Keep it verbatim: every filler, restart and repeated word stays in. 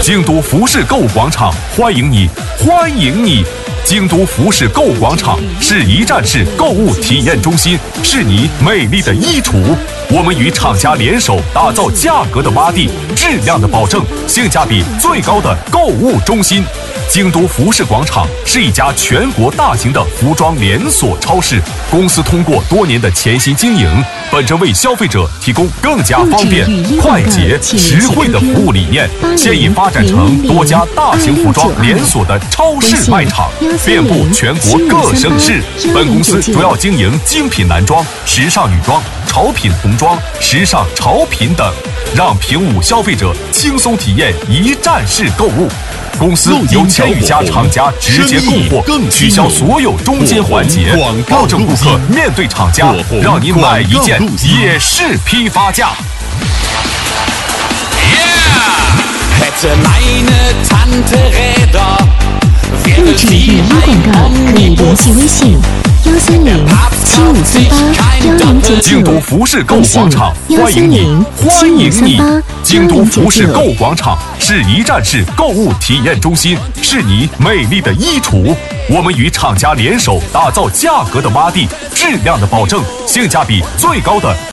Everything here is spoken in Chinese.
京都服饰购物广场欢迎你，欢迎你！京都服饰购物广场是一站式购物体验中心，是你美丽的衣橱。我们与厂家联手打造价格的洼地、质量的保证、性价比最高的购物中心。京都服饰广场是一家全国大型的服装连锁超市，公司通过多年的潜心经营，本着为消费者提供更加方便、快捷、实惠的服务理念，现已发展成多家大型服装连锁的超市卖场，遍布全国各省市。本公司主要经营精品男装、时尚女装、潮品童装、时尚潮品等，让平武消费者轻松体验一站式购物。公司由千余家厂家直接供货，取消所有中间环节，保证顾客面对厂家，让你买一件也是批发价。 录制语音广告可以联系微信幺三零七五三八幺零九九， 京都服饰购物广场欢迎你，欢迎你！京都服饰购物广场是一站式购物体验中心，是你美丽的衣橱。我们与厂家联手打造价格的洼地、质量的保证、性价比最高的